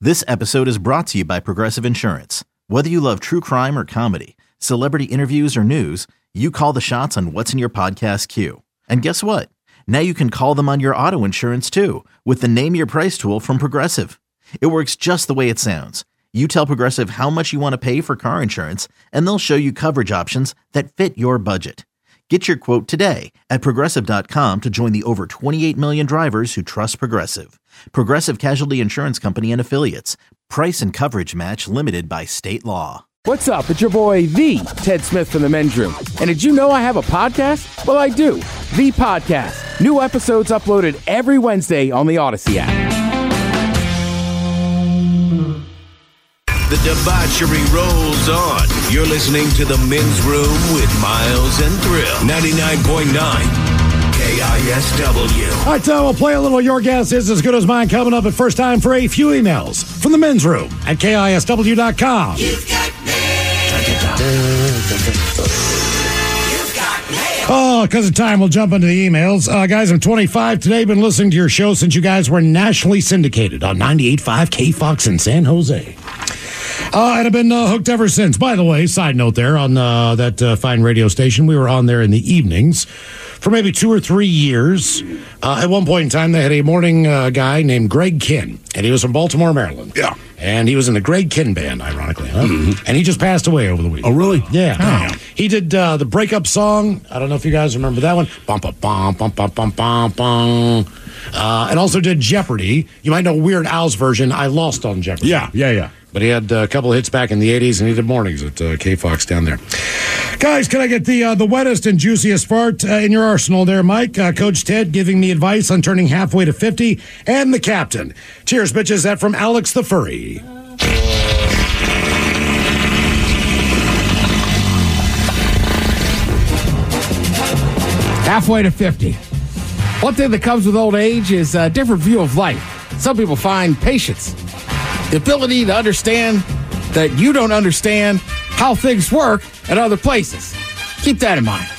This episode is brought to you by Progressive Insurance. Whether you love true crime or comedy, celebrity interviews or news, you call the shots on what's in your podcast queue. And guess what? Now you can call them on your auto insurance too with the Name Your Price tool from Progressive. It works just the way it sounds. You tell Progressive how much you want to pay for car insurance, and they'll show you coverage options that fit your budget. Get your quote today at Progressive.com to join the over 28 million drivers who trust Progressive. Progressive Casualty Insurance Company and Affiliates. Price and coverage match limited by state law. What's up? It's your boy, the Ted Smith from the Men's Room. And did you know I have a podcast? Well, I do. The Podcast. New episodes uploaded every Wednesday on the Odyssey app. The debauchery rolls on. You're listening to The Men's Room with Miles and Thrill. 99.9 KISW. All right, so we'll play a little Your Guess Is As Good As Mine coming up at first time for a few emails from The Men's Room at KISW.com. You've got Oh, because of time, we'll jump into the emails. Guys, I'm 25 today. Been listening to your show since you guys were nationally syndicated on 98.5 KFOX in San Jose. And I've been hooked ever since. By the way, side note there on that fine radio station, we were on there in the evenings for maybe 2 or 3 years. At one point in time, they had a morning guy named Greg Kinn, and he was from Baltimore, Maryland. Yeah. And he was in the Greg Kinn Band, ironically, huh? Mm-hmm. And he just passed away over the week. Oh, really? Yeah. Oh. He did the breakup song. I don't know if you guys remember that one. Bum, bum, bum, bum, bum, bum, bum, bum. And also did Jeopardy. You might know Weird Al's version, I Lost on Jeopardy. Yeah. But he had a couple of hits back in the 80s, and he did mornings at KFOX down there. Guys, can I get the wettest and juiciest fart in your arsenal there, Mike? Coach Ted giving me advice on turning halfway to 50, and the captain. Cheers, bitches. That from Alex the Furry. Halfway to 50. One thing that comes with old age is a different view of life. Some people find patience, the ability to understand that you don't understand how things work at other places. Keep that in mind.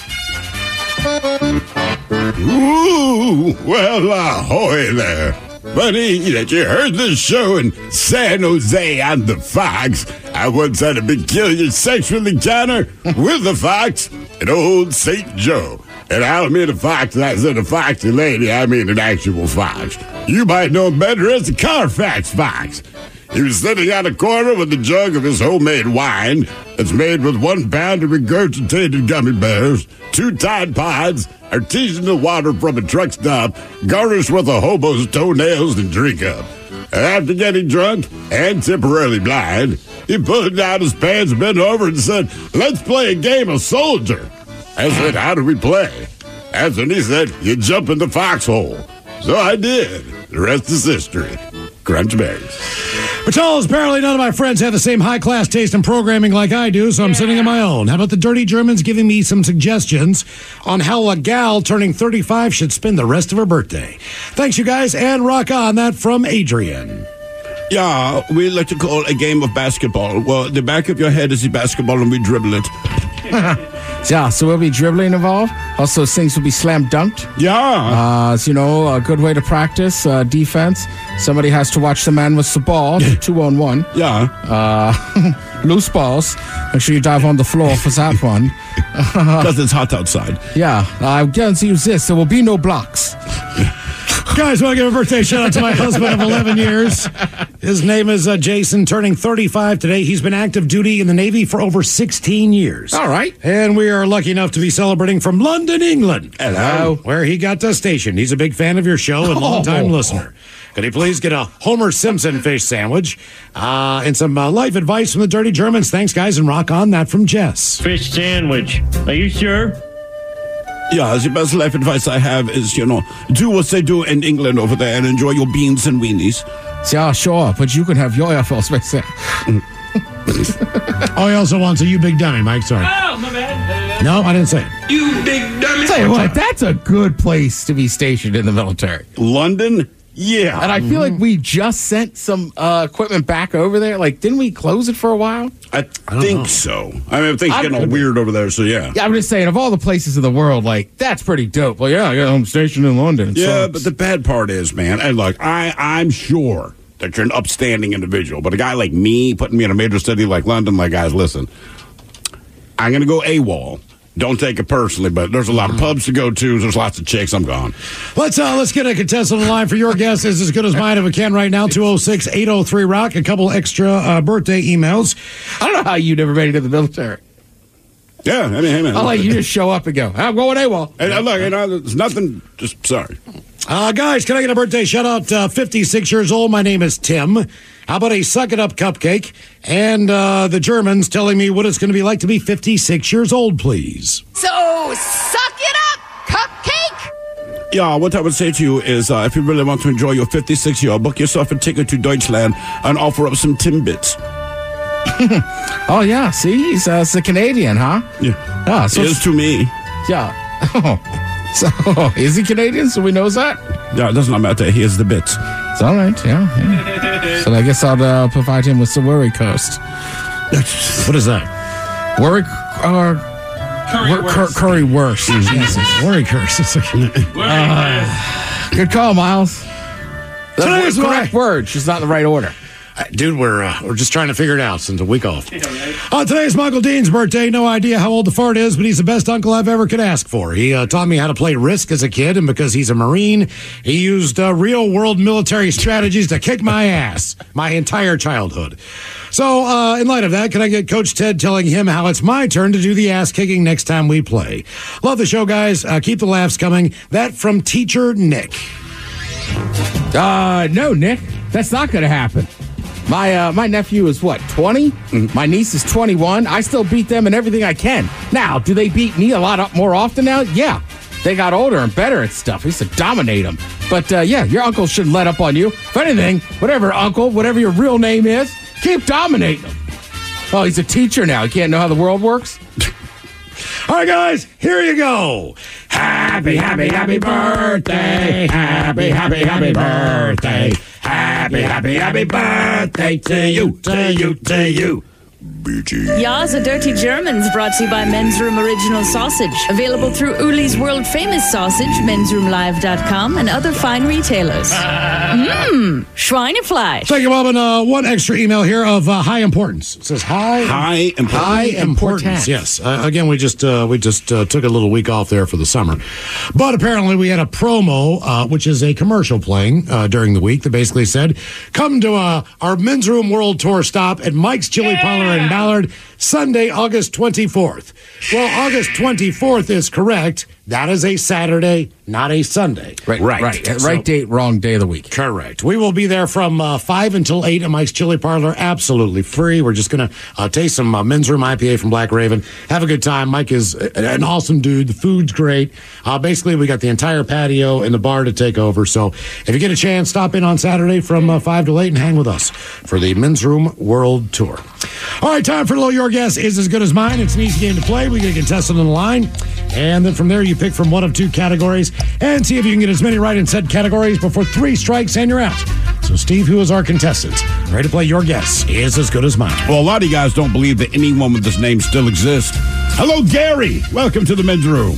Ooh, well, ahoy there. Funny that you heard this show in San Jose on the Fox. I once had a peculiar sexual encounter with a fox at Old St. Joe. And I don't mean a fox, I said a foxy lady, I mean an actual fox. You might know him better as the Carfax Fox. He was sitting on a corner with a jug of his homemade wine that's made with 1 pound of regurgitated gummy bears, 2 Tide Pods, artisanal water from a truck stop, garnished with a hobo's toenails and drink up. And after getting drunk and temporarily blind, he pulled down his pants, bent over, and said, "Let's play a game of soldier." I said, "How do we play?" That's when he said, "You jump in the foxhole." So I did. The rest is history. Crunch berries. But Charles, apparently none of my friends have the same high-class taste in programming like I do, so I'm sitting on my own. How about the Dirty Germans giving me some suggestions on how a gal turning 35 should spend the rest of her birthday? Thanks, you guys, and rock on. That from Adrian. Yeah, we like to call a game of basketball. Well, the back of your head is the basketball and we dribble it. Yeah, so we'll be dribbling involved. Also, things will be slam dunked. Yeah. A good way to practice defense. Somebody has to watch the man with the ball, 2-on-1. Yeah. Loose balls. Make sure you dive on the floor for that one. Because it's hot outside. Yeah, I guarantee you this. There will be no blocks. Guys, I want to give a birthday shout out to my husband of 11 years. His name is Jason, turning 35 today. He's been active duty in the Navy for over 16 years. All right. And we are lucky enough to be celebrating from London, England. Hello. Where he got stationed. He's a big fan of your show and longtime listener. Could he please get a Homer Simpson fish sandwich and some life advice from the Dirty Germans? Thanks, guys, and rock on. That from Jess. Fish sandwich. Are you sure? Yeah, the best life advice I have is, do what they do in England over there and enjoy your beans and weenies. Yeah, sure, but you can have your Air Force Base. Oh, he also wants a you big dummy, Mike. Sorry. Oh, my bad. No, I didn't say it. You big dummy. Tell you what, that's a good place to be stationed in the military. London? Yeah. And I feel like we just sent some equipment back over there. Like, didn't we close it for a while? I think so. I mean, things getting all weird over there, so yeah. Yeah, I'm just saying, of all the places in the world, like, that's pretty dope. Well, yeah, I'm stationed in London. Yeah, but the bad part is, man, and look, I'm sure that you're an upstanding individual. But a guy like me, putting me in a major city like London, like, guys, listen, I'm going to go AWOL. Don't take it personally, but there's a lot of pubs to go to. There's lots of chicks. I'm gone. Let's get a contestant on the line for your guess is as good as mine if we can right now. 206-803-ROCK. A couple extra birthday emails. I don't know how you never made it to the military. Yeah, I mean, hey, man. I like you just show up and go, I'm going AWOL. Hey, look, there's nothing, just sorry. Guys, can I get a birthday shout out? 56 years old. My name is Tim. How about a suck it up cupcake? And the Germans telling me what it's going to be like to be 56 years old, please. So, suck it up, cupcake! Yeah, what I would say to you is if you really want to enjoy your 56 year, book yourself a ticket to Deutschland and offer up some Timbits. Oh, yeah. See, he's a Canadian, huh? Yeah. Ah, so it is to me. Yeah. So, is he Canadian? So we knows that? Yeah, it does not matter. He is the bits. It's all right, yeah. So I guess I'll provide him with some Currywurst. What is that? Currywurst. Jesus. Currywurst. Good call, Miles. That's the correct word. She's not in the right order. Dude, we're just trying to figure it out since a week off. Today's my Uncle Dean's birthday. No idea how old the fart is, but he's the best uncle I've ever could ask for. He taught me how to play Risk as a kid, and because he's a Marine, he used real-world military strategies to kick my ass my entire childhood. So, in light of that, can I get Coach Ted telling him how it's my turn to do the ass-kicking next time we play? Love the show, guys. Keep the laughs coming. That from Teacher Nick. No, Nick. That's not going to happen. My nephew is, 20? Mm-hmm. My niece is 21. I still beat them in everything I can. Now, do they beat me a lot more often now? Yeah. They got older and better at stuff. I used to dominate them. But, your uncle shouldn't let up on you. If anything, whatever your real name is, keep dominating them. Oh, he's a teacher now. He can't know how the world works? All right, guys, here you go. Happy, happy, happy birthday. Happy, happy, happy birthday. Happy, happy, happy birthday to you. Ja, so Dirty Germans brought to you by Men's Room Original Sausage. Available through Uli's World Famous Sausage, mensroomlive.com, and other fine retailers. Schweinefleisch. Thank you, Bob. And one extra email here of high importance. It says high importance. Yes. Again, we just took a little week off there for the summer. But apparently we had a promo, which is a commercial playing during the week that basically said, come to our Men's Room World Tour stop at Mike's Chili Parlor in Ballard, Sunday, August 24th. Well, August 24th is correct. That is a Saturday, not a Sunday. Right. Right date, wrong day of the week. Correct. We will be there from 5 until 8 at Mike's Chili Parlor. Absolutely free. We're just going to taste some Men's Room IPA from Black Raven. Have a good time. Mike is an awesome dude. The food's great. Basically, we got the entire patio and the bar to take over. So if you get a chance, stop in on Saturday from 5 to 8 and hang with us for the Men's Room World Tour. All right, time for a little Your Guess Is As Good As Mine. It's an easy game to play. We get a contestant on the line. And then from there, you pick from one of two categories and see if you can get as many right in said categories before 3 strikes and you're out. So, Steve, who is our contestant? Ready to play Your Guess Is As Good As Mine. Well, a lot of you guys don't believe that anyone with this name still exists. Hello, Gary. Welcome to the Men's Room.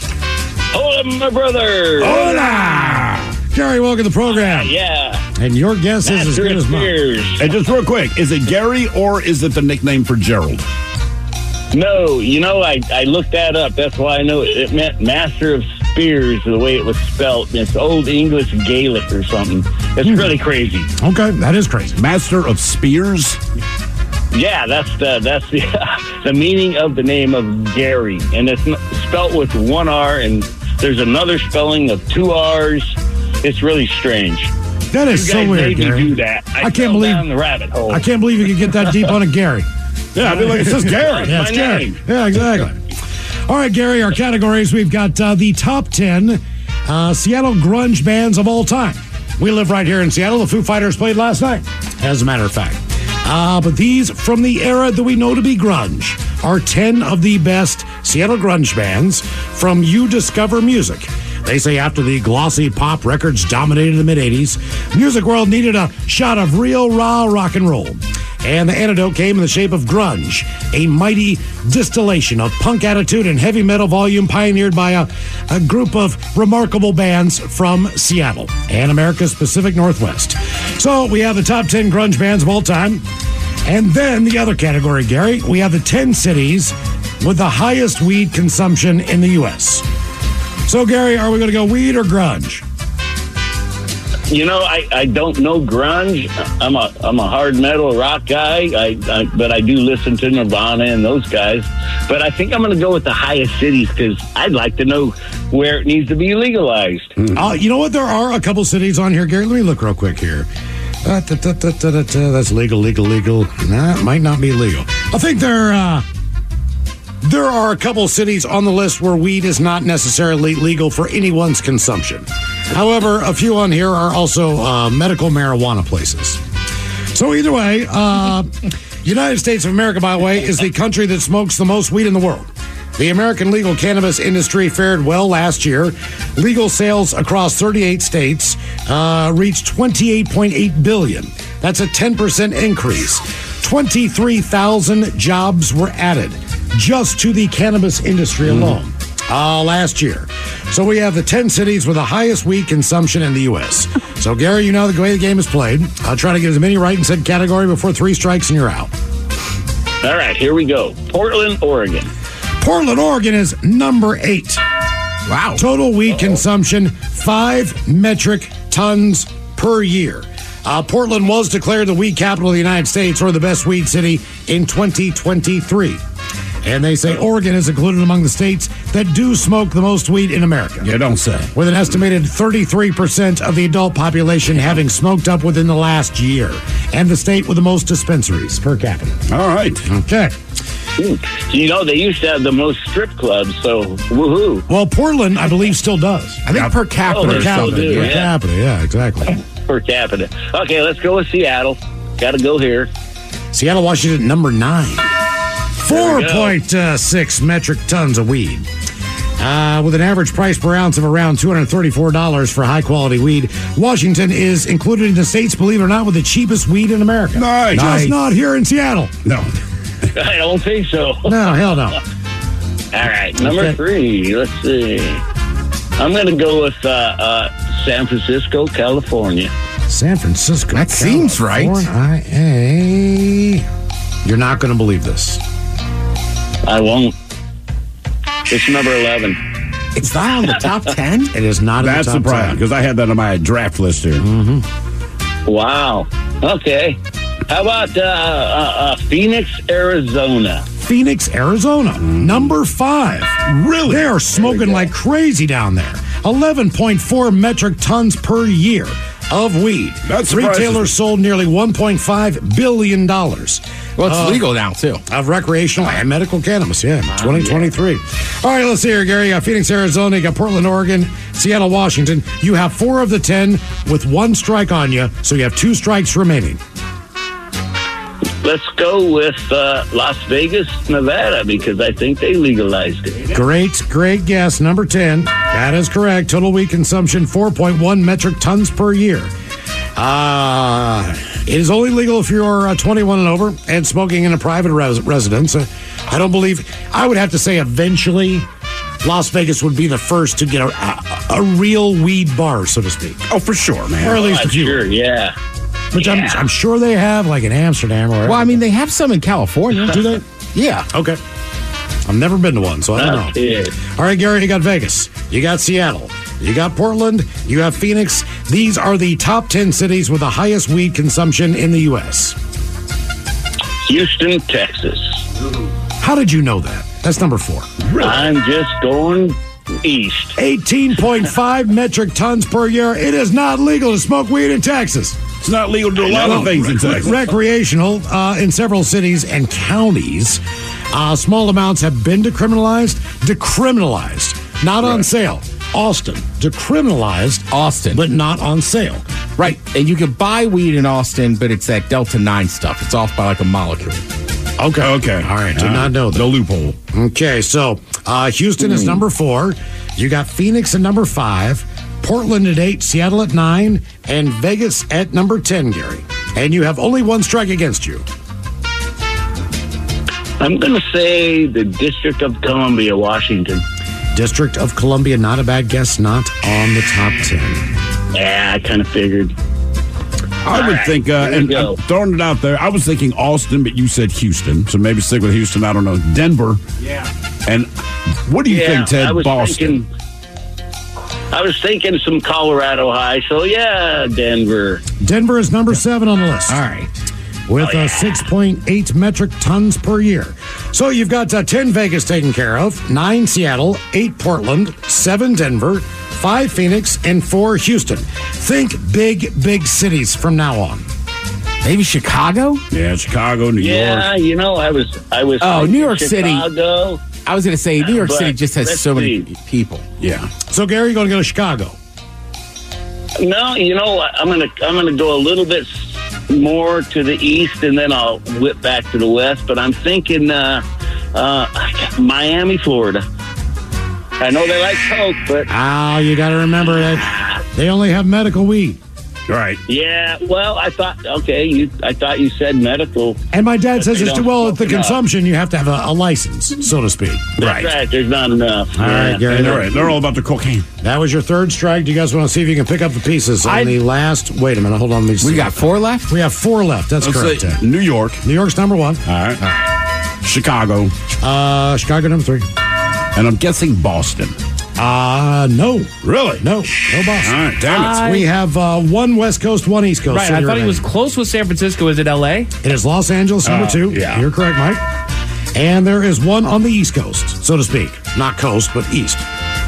Hola, my brother. Hola! Gary, welcome to the program. Yeah. And your guess is as good as mine. And just real quick, is it Gary or is it the nickname for Gerald? No, I looked that up. That's why I know it meant Master of Spears, the way it was spelled. It's Old English Gaelic or something. It's really crazy. Okay, that is crazy. Master of Spears? Yeah, that's the meaning of the name of Gary. And it's spelled with 1 R, and there's another spelling of 2 R's. It's really strange. That is so weird, made Gary. me do that. I can't believe down the rabbit hole. I can't believe you could get that deep on a Gary. Yeah, I mean, like, it's just Gary. Yeah, it's Gary. Yeah, exactly. All right, Gary, our categories, we've got the top 10 Seattle grunge bands of all time. We live right here in Seattle. The Foo Fighters played last night, as a matter of fact. But these, from the era that we know to be grunge, are 10 of the best Seattle grunge bands from You Discover Music. They say after the glossy pop records dominated the mid-'80s, music world needed a shot of real raw rock and roll. And the antidote came in the shape of grunge, a mighty distillation of punk attitude and heavy metal volume pioneered by a group of remarkable bands from Seattle and America's Pacific Northwest. So we have the top 10 grunge bands of all time. And then the other category, Gary, we have the 10 cities with the highest weed consumption in the U.S. So, Gary, are we going to go weed or grunge? You know, I don't know grunge. I'm a hard metal rock guy, but I do listen to Nirvana and those guys. But I think I'm going to go with the highest cities because I'd like to know where it needs to be legalized. You know what? There are a couple cities on here, Gary. Let me look real quick here. That's legal. Nah, it might not be legal. I think there are a couple cities on the list where weed is not necessarily legal for anyone's consumption. However, a few on here are also medical marijuana places. So either way, United States of America, by the way, is the country that smokes the most weed in the world. The American legal cannabis industry fared well last year. Legal sales across 38 states reached $28.8 billion. That's a 10% increase. 23,000 jobs were added just to the cannabis industry alone last year. So we have the 10 cities with the highest weed consumption in the U.S. So, Gary, you know the way the game is played. I'll try to get as many right in said category before 3 strikes and you're out. All right, here we go. Portland, Oregon. Portland, Oregon is number 8. Wow. Total weed consumption, 5 metric tons per year. Portland was declared the weed capital of the United States, or the best weed city, in 2023. And they say Oregon is included among the states that do smoke the most weed in America. You don't say. With an estimated 33% of the adult population having smoked up within the last year. And the state with the most dispensaries per capita. All right. Okay. You know, they used to have the most strip clubs, so woohoo. Well, Portland, I believe, still does. I think per capita. Per capita, Per capita, yeah, exactly. Per capita. Okay, let's go with Seattle. Got to go here. Seattle, Washington, number 9. 4.6 metric tons of weed. With an average price per ounce of around $234 for high-quality weed, Washington is included in the states, believe it or not, with the cheapest weed in America. Nice. Just not here in Seattle. No. I don't think so. No, hell no. All right, number 3. Let's see. I'm going to go with San Francisco, California. San Francisco. That seems right. You're not going to believe this. I won't. It's number 11. It's not on the top 10? It is not in the top 10. That's surprising, because I had that on my draft list here. Wow. Okay. How about Phoenix, Arizona? Phoenix, Arizona, number 5. Really? They are smoking like crazy down there. 11.4 metric tons per year of weed. That's Retailers sold nearly $1.5 billion. Well, it's legal now, too. Of recreational and medical cannabis, 2023. Yeah. All right, let's see here, Gary. You got Phoenix, Arizona. You got Portland, Oregon. Seattle, Washington. You have 4 of the 10 with 1 strike on you, so you have 2 strikes remaining. Let's go with Las Vegas, Nevada, because I think they legalized it. Great guess. Number 10. That is correct. Total weed consumption, 4.1 metric tons per year. It is only legal if you're 21 and over and smoking in a private residence. I don't believe, I would have to say eventually Las Vegas would be the first to get a real weed bar, so to speak. Oh, for sure, man. Or at least a few. Sure, yeah. Which I'm sure they have, like in Amsterdam or wherever. Well, I mean, they have some in California. Do they? Yeah. Okay. I've never been to one, so I don't know. Yeah. All right, Gary, you got Vegas. You got Seattle. You got Portland. You have Phoenix. These are the top 10 cities with the highest weed consumption in the U.S. Houston, Texas. How did you know that? That's number 4. I'm just going east. 18.5 metric tons per year. It is not legal to smoke weed in Texas. It's not legal to do a lot of things in Texas. Recreational in several cities and counties. Small amounts have been decriminalized, not on sale. Austin, decriminalized, but not on sale. Right, and you can buy weed in Austin, but it's that Delta 9 stuff. It's off by like a molecule. Okay. All right, did not know that. The loophole. Okay, so Houston is number 4. You got Phoenix at number 5. Portland at 8, Seattle at 9, and Vegas at number 10, Gary. And you have only 1 strike against you. I'm going to say the District of Columbia, Washington. District of Columbia, not a bad guess, not on the top 10. Yeah, I kind of figured. I would think, and go. I'm throwing it out there, I was thinking Austin, but you said Houston, so maybe stick with Houston. I don't know. Denver. Yeah. And what do you think, Ted? Boston? I was thinking some Colorado high, so yeah, Denver. Denver is number 7 on the list. All right. With 6.8 metric tons per year. So you've got 10 Vegas taken care of, 9 Seattle, 8 Portland, 7 Denver, 5 Phoenix, and 4 Houston. Think big cities from now on. Maybe Chicago? Yeah, Chicago, New York. Yeah, I was. Oh, New York City. Chicago. I was going to say New York City just has so many people. Yeah. So Gary, you're going to go to Chicago? No, I'm gonna go a little bit more to the east, and then I'll whip back to the west. But I'm thinking Miami, Florida. I know they like Coke, but you got to remember that they only have medical weed. Right. Yeah. Well, I thought you said medical. And my dad says it's well at the consumption you have to have a license, so to speak. That's right. There's not enough. All right, Gary. They're all about the cocaine. That was your third strike. Do you guys want to see if you can pick up the pieces on the last? Wait a minute. Hold on. We got 4 left? We have 4 left. That's correct. Ted. New York. New York's number 1. All right. Chicago. Chicago number 3. And I'm guessing Boston. No. Really? No Boston. All right, damn it. We have 1 West Coast, 1 East Coast. Right, so I thought he was close with San Francisco. Is it L.A.? It is Los Angeles, number 2. Yeah. You're correct, Mike. And there is 1 on the East Coast, so to speak. Not coast, but east.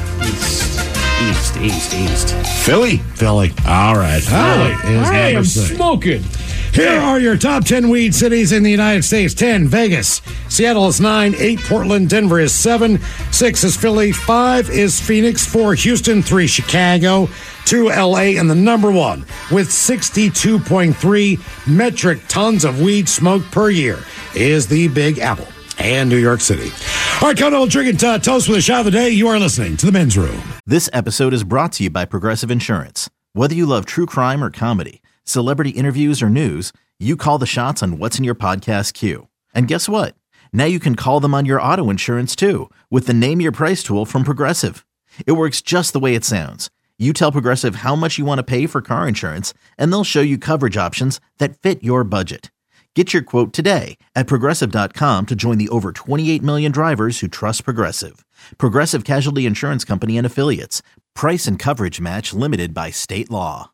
East. Philly. All right. Philly is I am number 6. smoking. Here are your top 10 weed cities in the United States. 10, Vegas. Seattle is 9. 8, Portland. Denver is 7. 6 is Philly. 5 is Phoenix. 4, Houston. 3, Chicago. 2, L.A. And the number 1 with 62.3 metric tons of weed smoked per year is the Big Apple and New York City. All right, Cono, drinking toast with a shot of the day. You are listening to The Men's Room. This episode is brought to you by Progressive Insurance. Whether you love true crime or comedy, celebrity interviews or news, you call the shots on what's in your podcast queue. And guess what? Now you can call them on your auto insurance too with the Name Your Price tool from Progressive. It works just the way it sounds. You tell Progressive how much you want to pay for car insurance, and they'll show you coverage options that fit your budget. Get your quote today at Progressive.com to join the over 28 million drivers who trust Progressive. Progressive Casualty Insurance Company and Affiliates. Price and coverage match limited by state law.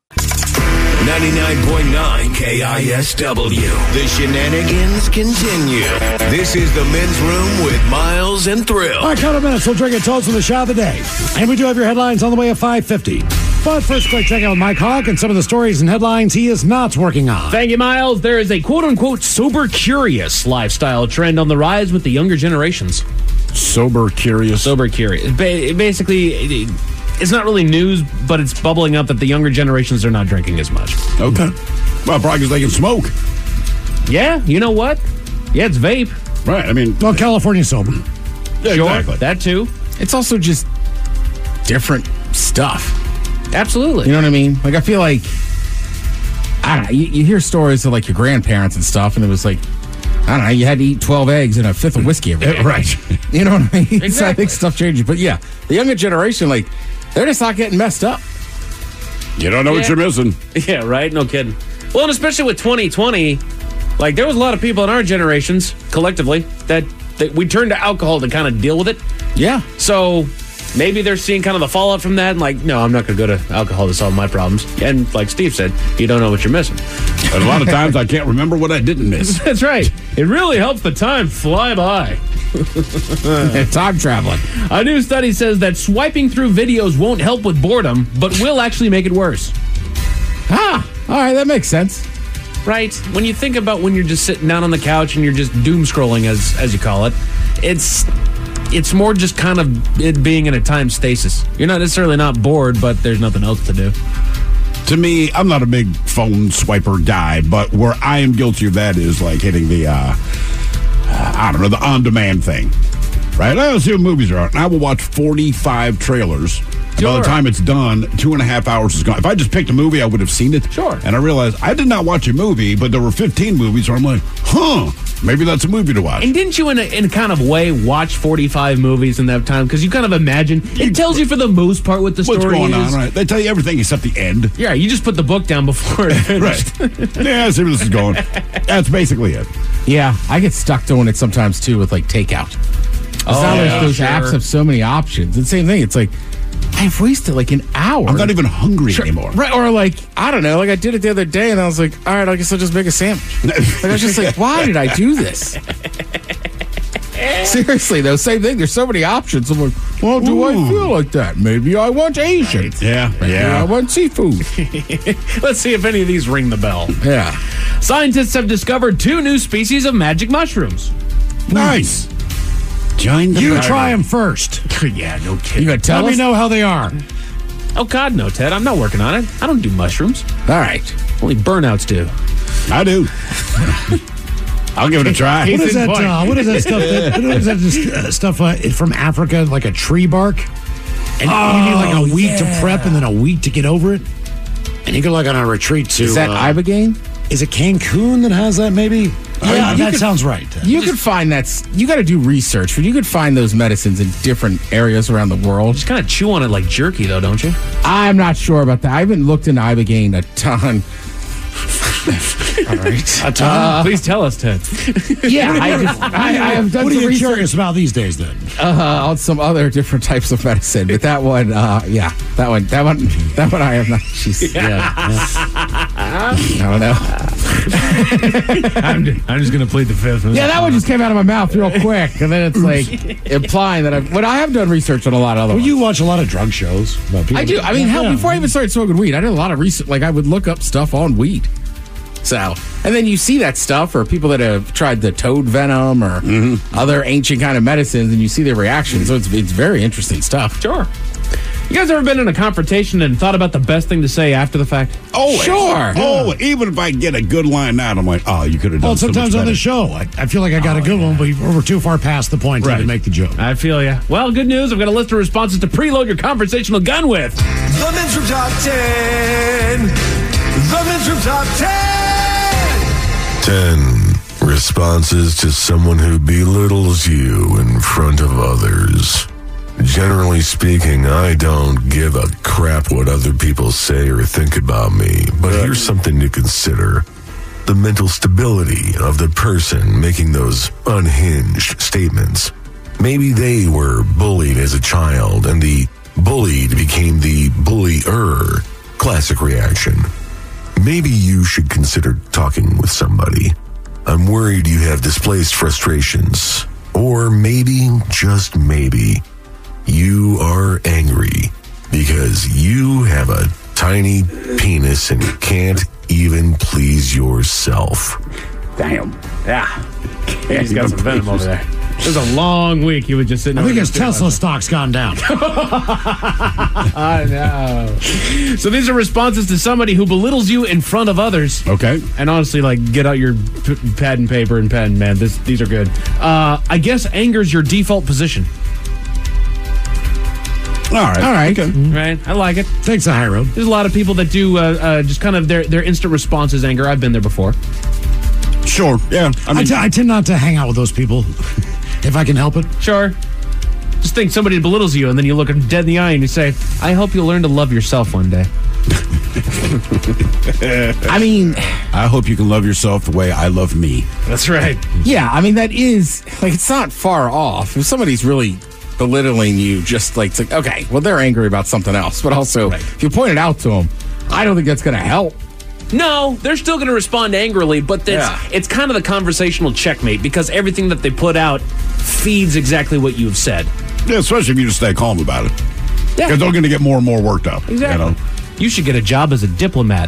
99.9 KISW. The shenanigans continue. This is the Men's Room with Miles and Thrill. All right, couple of minutes. We'll drink a toast with a shot of the day. And we do have your headlines on the way at 5:50. But first, quick check out Mike Hawk and some of the stories and headlines he is not working on. Thank you, Miles. There is a quote-unquote sober curious lifestyle trend on the rise with the younger generations. Sober curious. Basically, it's not really news, but it's bubbling up that the younger generations are not drinking as much. Okay. Well, probably because they can smoke. Yeah, you know what? Yeah, it's vape. Right, I mean... Well, California's sober. Yeah, sure, exactly. that too. It's also just different stuff. Absolutely. You know what I mean? Like, I feel like, I don't know, you hear stories of, like, your grandparents and stuff, and it was like, I don't know, you had to eat 12 eggs and a fifth of whiskey every day. Right. You know what I mean? Exactly. So I think stuff changes. But, yeah, the younger generation, like, they're just not getting messed up. You don't know what you're missing. Yeah, right? No kidding. Well, and especially with 2020, like, there was a lot of people in our generations, collectively, that we turned to alcohol to kind of deal with it. Yeah. So maybe they're seeing kind of the fallout from that and like, no, I'm not going to go to alcohol to solve my problems. And like Steve said, you don't know what you're missing. And a lot of times I can't remember what I didn't miss. That's right. It really helps the time fly by. Time traveling. A new study says that swiping through videos won't help with boredom, but will actually make it worse. All right, that makes sense. Right? When you think about when you're just sitting down on the couch and you're just doom scrolling, as you call it, it's more just kind of it being in a time stasis. You're not necessarily not bored, but there's nothing else to do. To me, I'm not a big phone swiper guy, but where I am guilty of that is like hitting the, the on-demand thing. Right? I'll see what movies are out, and I will watch 45 trailers. And by the time it's done, 2.5 hours is gone. If I just picked a movie, I would have seen it. Sure. And I realized I did not watch a movie, but there were 15 movies where I'm like, Maybe that's a movie to watch. And didn't you, in a kind of way, watch 45 movies in that time? Because you kind of imagine, it tells you for the most part what the What's story going is. on, right? They tell you everything except the end. Yeah, you just put the book down before it finished. Right. Yeah, I see where this is going. That's basically it. Yeah, I get stuck doing it sometimes too with like takeout. Those apps have so many options. And same thing, it's like I've wasted like an hour. I'm not even hungry anymore. Right, or like, I don't know, like I did it the other day and I was like, all right, I guess I'll just make a sandwich. Like I was just like, why did I do this? Seriously, though, same thing. There's so many options. I'm like, well, do I feel like that? Maybe I want Asian. Yeah, Maybe I want seafood. Let's see if any of these ring the bell. Yeah. Scientists have discovered 2 new species of magic mushrooms. Nice. Join the You party. try them first. Yeah, no kidding. You gonna tell Let us? me know how they are. Oh, God, no, Ted. I'm not working on it. I don't do mushrooms. All right. Only burnouts do. I do. I'll give it a try. What is that? point. What is that stuff? What is that stuff from Africa? Like a tree bark? And you need like a week to prep and then a week to get over it. And you go like on a retreat to. Is that Ibogaine? Is it Cancun that has that? Maybe. Yeah, that sounds right. You could find you got to do research, but you could find those medicines in different areas around the world. Just kind of chew on it like jerky, though, don't you? I'm not sure about that. I haven't looked into Ibogaine a ton. All right. Please tell us, Ted. Yeah, I have done What are some you research curious about these days then? on some other different types of medicine, but that one, that one I have not. I don't know. I'm just going to plead the fifth. Yeah, that one just came out of my mouth real quick, and then it's like implying that I have done research on a lot of other Well, ones. you watch a lot of drug shows about people. I do. I mean, hell, before I even started smoking weed, I did a lot of research. Like, I would look up stuff on weed. So, and then you see that stuff, or people that have tried the toad venom or other ancient kind of medicines, and you see their reactions. So it's very interesting stuff. Sure. You guys ever been in a confrontation and thought about the best thing to say after the fact? Oh, Sure. Oh, even if I get a good line out, I'm like, oh, you could have done Well, sometimes so much on the better. show, I feel like I got a good one, but we're too far past the point to make the joke. I feel ya. Well, good news. I've got a list of responses to preload your conversational gun with. The Men's Room Top 10. The Men's Room Top 10. 10 responses to someone who belittles you in front of others. Generally speaking, I don't give a crap what other people say or think about me, but here's something to consider. The mental stability of the person making those unhinged statements. Maybe they were bullied as a child, and the bullied became the bullier. Classic reaction. Maybe you should consider talking with somebody. I'm worried you have displaced frustrations. Or maybe, just maybe, you are angry because you have a tiny penis and can't even please yourself. Damn. Yeah. He's got some venom over there. It was a long week. He was just sitting I over think there his Tesla stock's gone down. I know. So these are responses to somebody who belittles you in front of others. Okay. And honestly, like, get out your pad and paper and pen, man. These are good. I guess anger's your default position. All right. Okay. Right? I like it. Takes a high road. There's a lot of people that do just kind of their instant response is anger. I've been there before. Sure. Yeah. I tend not to hang out with those people if I can help it. Sure. Just think somebody belittles you, and then you look them dead in the eye and you say, I hope you'll learn to love yourself one day. I mean, I hope you can love yourself the way I love me. That's right. yeah, I mean, that is, like, it's not far off. If somebody's really belittling you, just like, it's like, okay, well, they're angry about something else. But also, if you point it out to them, I don't think that's going to help. No, they're still going to respond angrily, but it's kind of the conversational checkmate because everything that they put out feeds exactly what you've said. Yeah, especially if you just stay calm about it. Yeah. Because they're going to get more and more worked up. Exactly. You know? You should get a job as a diplomat.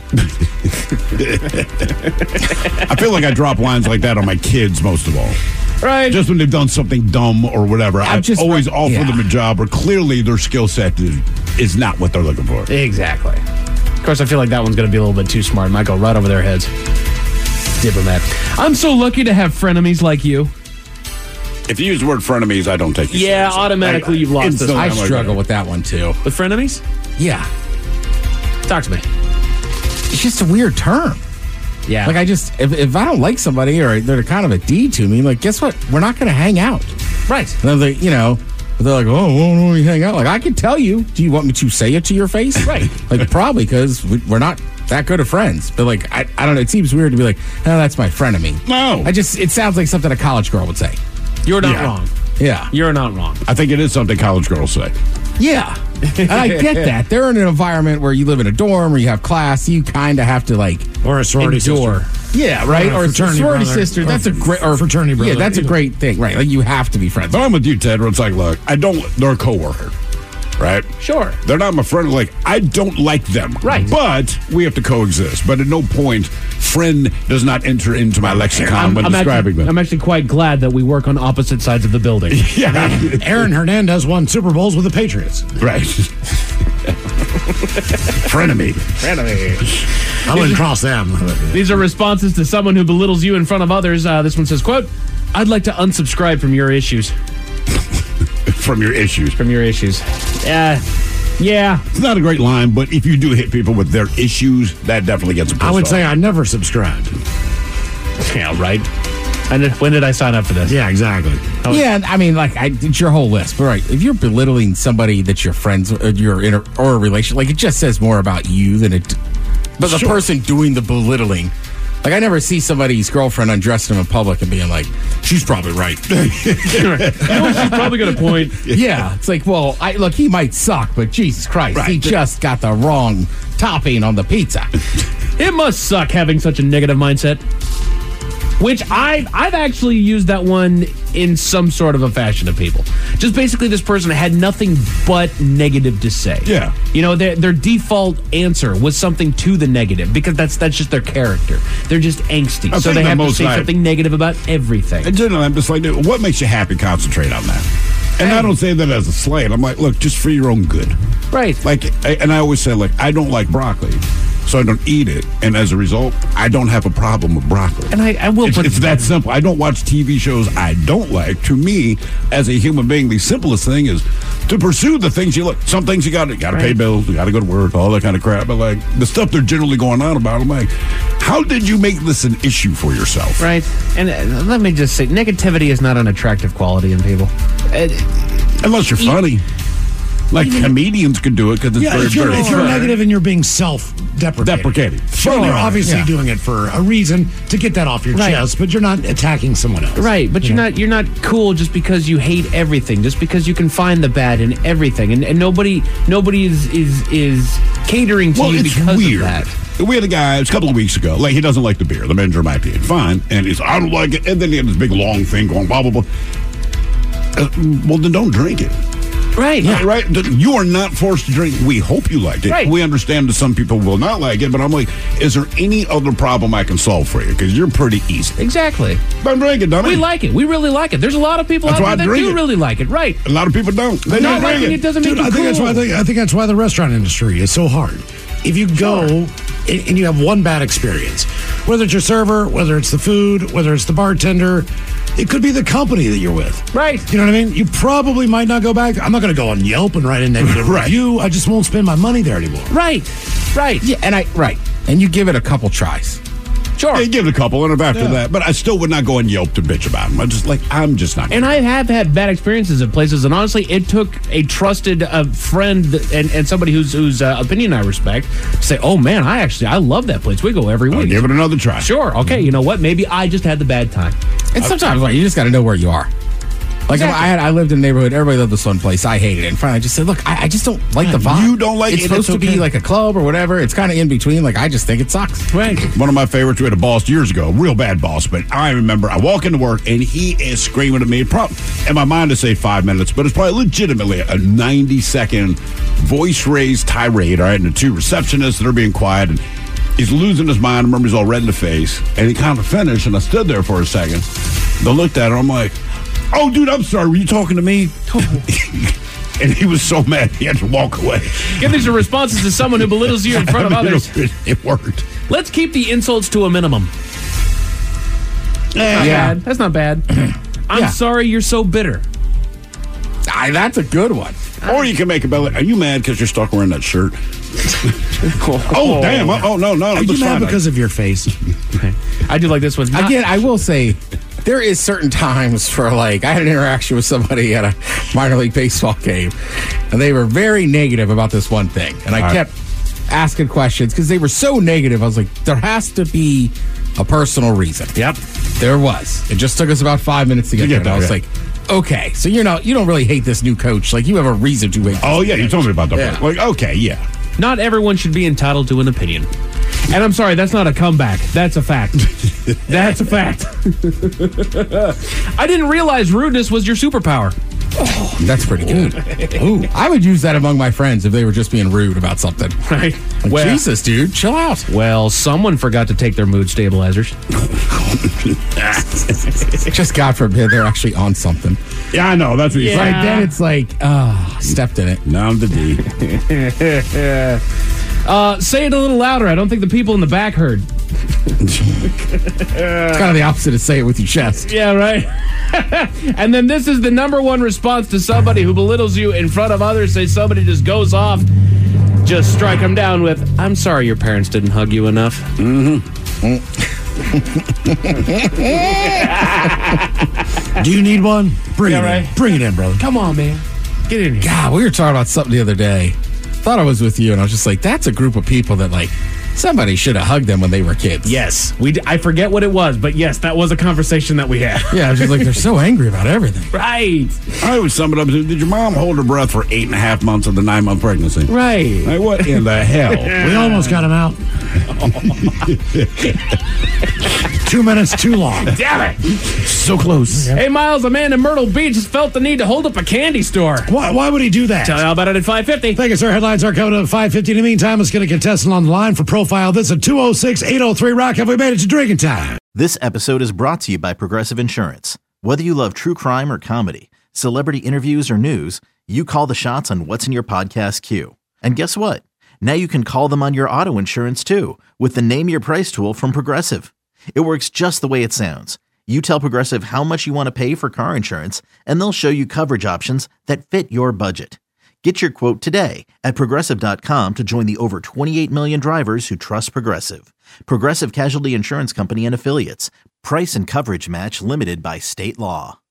I feel like I drop lines like that on my kids most of all. Right. Just when they've done something dumb or whatever. I just always offer yeah. them a job where clearly their skill set is not what they're looking for. Exactly. Of course, I feel like that one's going to be a little bit too smart. It might go right over their heads. Diplomat. I'm so lucky to have frenemies like you. If you use the word frenemies, I don't take you Yeah, seriously. automatically you've lost this. instantly, I I'm like, struggle with that one, too. With frenemies? Yeah. Talk to me. It's just a weird term. Yeah. Like, if I don't like somebody or they're kind of a D to me, like, guess what? We're not going to hang out. Right. And they're, they're like, oh, well, we hang out. Like, I can tell you. Do you want me to say it to your face? Right. Like, probably, because we're not that good of friends. But, like, I don't know. It seems weird to be like, oh, that's my frenemy. No. It sounds like something a college girl would say. You're not wrong. Yeah. You're not wrong. I think it is something college girls say. Yeah. And I get that. They're in an environment where you live in a dorm or you have class. You kind of have to, like, Or a sorority endure. sister. Yeah, right? Or a Or a fraternity sorority brother. sister. That's Or a great. Or fraternity brother. Yeah, that's a great thing. Right. Like, you have to be friends. But I'm with you, Ted, where it's like, look, they're a coworker, right? Sure. They're not my friend. Like, I don't like them. Right. But we have to coexist. But at no point, friend does not enter into my lexicon when describing them. I'm actually quite glad that we work on opposite sides of the building. Yeah. Aaron Hernandez won Super Bowls with the Patriots. Right. Frenemy. I wouldn't cross them. These are responses to someone who belittles you in front of others. This one says, quote, I'd like to unsubscribe from your issues. From your issues. From your issues. Yeah. It's not a great line, but if you do hit people with their issues, that definitely gets them pissed I would off. say I never subscribed. Yeah, right. And when did I sign up for this? Yeah, exactly. Yeah, I mean, like, it's your whole list. But, right, if you're belittling somebody that you're friends or you're in or a relation, like, it just says more about you than it. But the person doing the belittling. Like, I never see somebody's girlfriend undressing them in public and being like, she's probably right. She's probably got a point. Yeah. It's like, well, look, he might suck, but Jesus Christ, he just got the wrong topping on the pizza. It must suck having such a negative mindset. Which I've actually used that one in some sort of a fashion to people. Just basically this person had nothing but negative to say. Yeah. Their default answer was something to the negative because that's just their character. They're just angsty. So they have to say something negative about everything. And generally, I'm just like, dude, what makes you happy? Concentrate on that. And I don't say that as a slight. I'm like, look, just for your own good. Right. Like, and I always say, like, I don't like broccoli, so I don't eat it. And as a result, I don't have a problem with broccoli. And I will put... It's that simple. I don't watch TV shows I don't like. To me, as a human being, the simplest thing is to pursue the things you like. Some things you got to pay bills, you got to go to work, all that kind of crap. But, like, the stuff they're generally going on about, I'm like, how did you make this an issue for yourself? Right. And let me just say, negativity is not an attractive quality in people. Unless you're funny. Like comedians can do it because it's if you're negative and you're being self-deprecating. Sure, you're obviously doing it for a reason to get that off your chest, but you're not attacking someone else. Right, but you're not cool just because you hate everything, just because you can find the bad in everything, and nobody is catering to you because of that. We had a guy, a couple of weeks ago, like, he doesn't like the beer, the Manager of IPA. Fine. And he's, I don't like it. And then he had this big long thing going, blah, blah, blah. Well, then don't drink it. Right. Yeah. Right. You are not forced to drink. We hope you like it. Right. We understand that some people will not like it, but I'm like, is there any other problem I can solve for you? Because you're pretty easy. Exactly. Don't drink it, dummy. We like it. We really like it. There's a lot of people out there that do really like it. Right. A lot of people don't. They not don't drink liking it doesn't make you cool. I think that's why the restaurant industry is so hard. If you go and you have one bad experience, whether it's your server, whether it's the food, whether it's the bartender, it could be the company that you're with. Right. You know what I mean? You probably might not go back. I'm not going to go on Yelp and write a negative review. I just won't spend my money there anymore. Right. Yeah, and you give it a couple tries. Sure. Yeah, give it a couple, and after that, but I still would not go on Yelp to bitch about them. I'm just not. And I have had bad experiences at places, and honestly, it took a trusted friend and somebody whose opinion I respect to say, "Oh man, I love that place. We go every week. Give it another try." Sure. Okay. You know what? Maybe I just had the bad time. And sometimes, you just got to know where you are. Like, I lived in a neighborhood, everybody loved this one place. I hated it. And finally, I just said, look, I just don't like the vibe. You don't like it? It's supposed to be like a club or whatever. It's kind of in between. Like, I just think it sucks. Right. One of my favorites, we had a boss years ago, real bad boss, but I remember I walk into work and he is screaming at me. In my mind, to say 5 minutes, but it's probably legitimately a 90-second voice-raised tirade, all right, and the two receptionists that are being quiet, and he's losing his mind. I remember he's all red in the face, and he kind of finished, and I stood there for a second. I looked at her, I'm like, oh, dude, I'm sorry. Were you talking to me? And he was so mad he had to walk away. Give these responses to someone who belittles you in front of others. It worked. Let's keep the insults to a minimum. That's not bad. I'm sorry you're so bitter. That's a good one. Or you can make a belly. Are you mad because you're stuck wearing that shirt? Oh, damn. Oh, no. Are you mad because of your face? I do like this one. Again, I will say, there is certain times for, like, I had an interaction with somebody at a minor league baseball game, and they were very negative about this one thing. And I kept asking questions because they were so negative. I was like, there has to be a personal reason. Yep. There was. It just took us about 5 minutes to get there. And I was like, okay, so you don't really hate this new coach. Like, you have a reason to hate this. Oh, yeah, you told me about that. Yeah. Like, okay, yeah. Not everyone should be entitled to an opinion. And I'm sorry, that's not a comeback. That's a fact. That's a fact. I didn't realize rudeness was your superpower. Oh, that's pretty good. Ooh, I would use that among my friends if they were just being rude about something. Right. Like, Well- Jesus, dude, chill out. Well, someone forgot to take their mood stabilizers. Just God forbid they're actually on something. Yeah, I know. That's what you're Right saying. then it's like, stepped in it. Now I'm the D. Say it a little louder. I don't think the people in the back heard. It's kind of the opposite of say it with your chest. Yeah, right. And then this is the number one response to somebody who belittles you in front of others. Say somebody just goes off. Just strike them down with, I'm sorry your parents didn't hug you enough. Do you need one? Bring it right. in. Bring it in, brother. Come on, man. Get in here. God, we were talking about something the other day. Thought I was with you, and I was just like, that's a group of people that, like, somebody should have hugged them when they were kids. Yes. I forget what it was, but yes, that was a conversation that we had. Yeah, I was just like, they're so angry about everything. Right. I would sum it up. Did your mom hold her breath for 8.5 months of the 9-month pregnancy? Right. Like, what in the hell? We almost got him out. 2 minutes too long. Damn it. So close. Hey, Miles, a man in Myrtle Beach has felt the need to hold up a candy store. Why would he do that? Tell you all about it at 5:50. Thank you, sir. Headlines are coming up at 5:50. In the meantime, let's get a contestant on the line for Profile This at 206-803-ROCK. Have we made it to drinking time? This episode is brought to you by Progressive Insurance. Whether you love true crime or comedy, celebrity interviews or news, you call the shots on what's in your podcast queue. And guess what? Now you can call them on your auto insurance too with the Name Your Price tool from Progressive. It works just the way it sounds. You tell Progressive how much you want to pay for car insurance, and they'll show you coverage options that fit your budget. Get your quote today at Progressive.com to join the over 28 million drivers who trust Progressive. Progressive Casualty Insurance Company and Affiliates. Price and coverage match limited by state law.